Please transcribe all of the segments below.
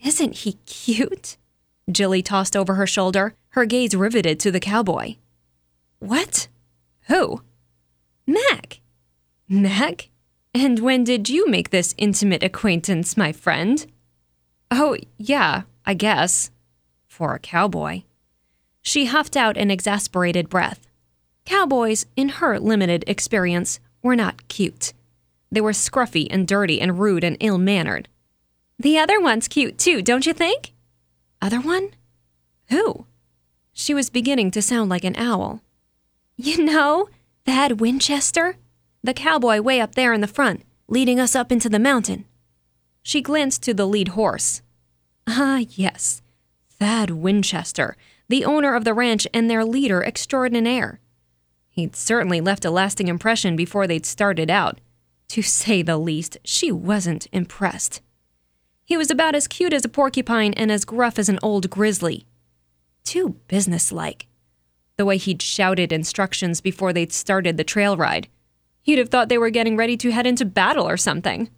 Isn't he cute? Jilly tossed over her shoulder, her gaze riveted to the cowboy. What? Who? Mac. Mac? And when did you make this intimate acquaintance, my friend? Oh, yeah, I guess. For a cowboy. She huffed out an exasperated breath. Cowboys, in her limited experience, were not cute. They were scruffy and dirty and rude and ill-mannered. The other one's cute too, don't you think? Other one? Who? She was beginning to sound like an owl. You know, Thad Winchester? The cowboy way up there in the front, leading us up into the mountain. She glanced to the lead horse. Ah, yes. Thad Winchester, the owner of the ranch and their leader extraordinaire. He'd certainly left a lasting impression before they'd started out. To say the least, she wasn't impressed. He was about as cute as a porcupine and as gruff as an old grizzly. Too businesslike. The way he'd shouted instructions before they'd started the trail ride. You'd have thought they were getting ready to head into battle or something.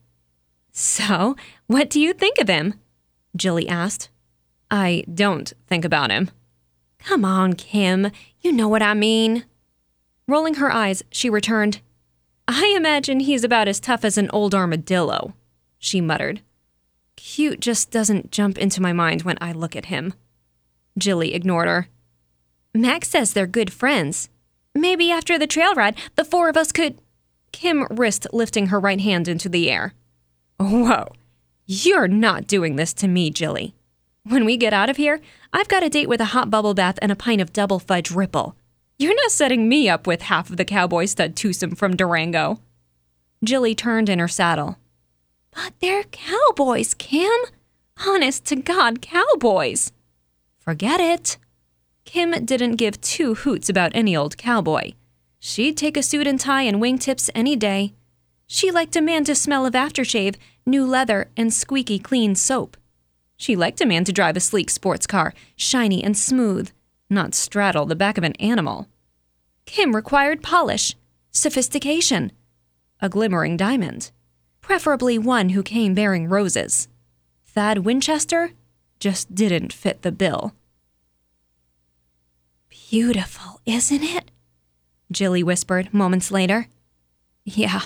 So, what do you think of him? Jilly asked. I don't think about him. Come on, Kim. You know what I mean. Rolling her eyes, she returned, I imagine he's about as tough as an old armadillo, she muttered. Cute just doesn't jump into my mind when I look at him. Jilly ignored her. Max says they're good friends. Maybe after the trail ride, the four of us could... Kim risked lifting her right hand into the air. Whoa, you're not doing this to me, Jilly. When we get out of here, I've got a date with a hot bubble bath and a pint of double fudge ripple. You're not setting me up with half of the cowboy stud twosome from Durango. Jilly turned in her saddle. But they're cowboys, Kim. Honest to God, cowboys. Forget it. Kim didn't give two hoots about any old cowboy. She'd take a suit and tie and wingtips any day. She liked a man to smell of aftershave, new leather, and squeaky clean soap. She liked a man to drive a sleek sports car, shiny and smooth, not straddle the back of an animal. Kim required polish, sophistication, a glimmering diamond, preferably one who came bearing roses. Thad Winchester just didn't fit the bill. Beautiful, isn't it? Jilly whispered moments later. Yeah.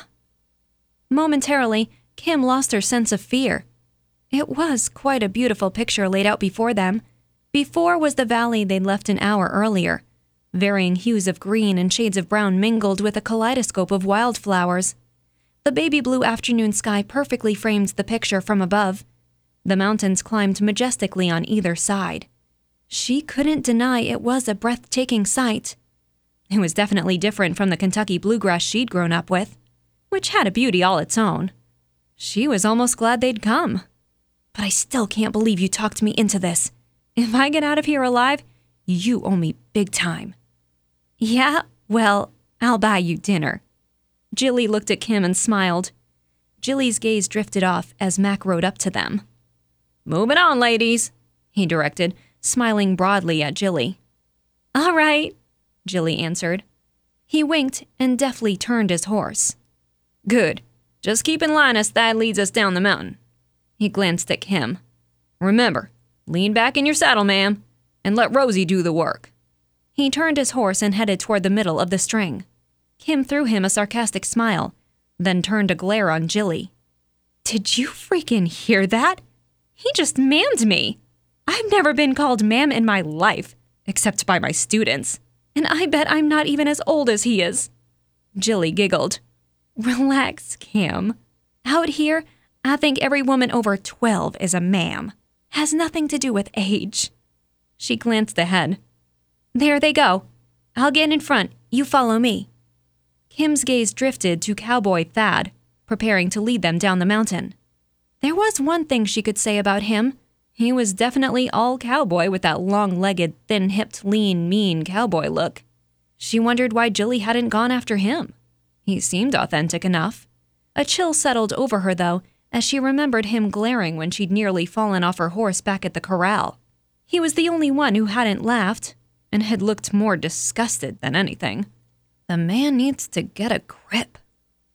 Momentarily, Kim lost her sense of fear. It was quite a beautiful picture laid out before them. Before was the valley they'd left an hour earlier. Varying hues of green and shades of brown mingled with a kaleidoscope of wildflowers. The baby blue afternoon sky perfectly framed the picture from above. The mountains climbed majestically on either side. She couldn't deny it was a breathtaking sight. It was definitely different from the Kentucky bluegrass she'd grown up with, which had a beauty all its own. She was almost glad they'd come. But I still can't believe you talked me into this. If I get out of here alive, you owe me big time. Yeah, well, I'll buy you dinner. Jilly looked at Kim and smiled. Jilly's gaze drifted off as Mac rode up to them. Moving on, ladies, he directed, smiling broadly at Jilly. All right, Jilly answered. He winked and deftly turned his horse. Good. Just keep in line as Thad leads us down the mountain. He glanced at Kim. Remember, lean back in your saddle, ma'am, and let Rosie do the work. He turned his horse and headed toward the middle of the string. Kim threw him a sarcastic smile, then turned a glare on Jilly. Did you freaking hear that? He just ma'amed me. I've never been called ma'am in my life, except by my students, and I bet I'm not even as old as he is. Jilly giggled. Relax, Kim. Out here, I think every woman over 12 is a ma'am. Has nothing to do with age. She glanced ahead. There they go. I'll get in front. You follow me. Kim's gaze drifted to Cowboy Thad, preparing to lead them down the mountain. There was one thing she could say about him. He was definitely all cowboy with that long-legged, thin-hipped, lean, mean cowboy look. She wondered why Jilly hadn't gone after him. He seemed authentic enough. A chill settled over her, though, as she remembered him glaring when she'd nearly fallen off her horse back at the corral. He was the only one who hadn't laughed, and had looked more disgusted than anything. The man needs to get a grip.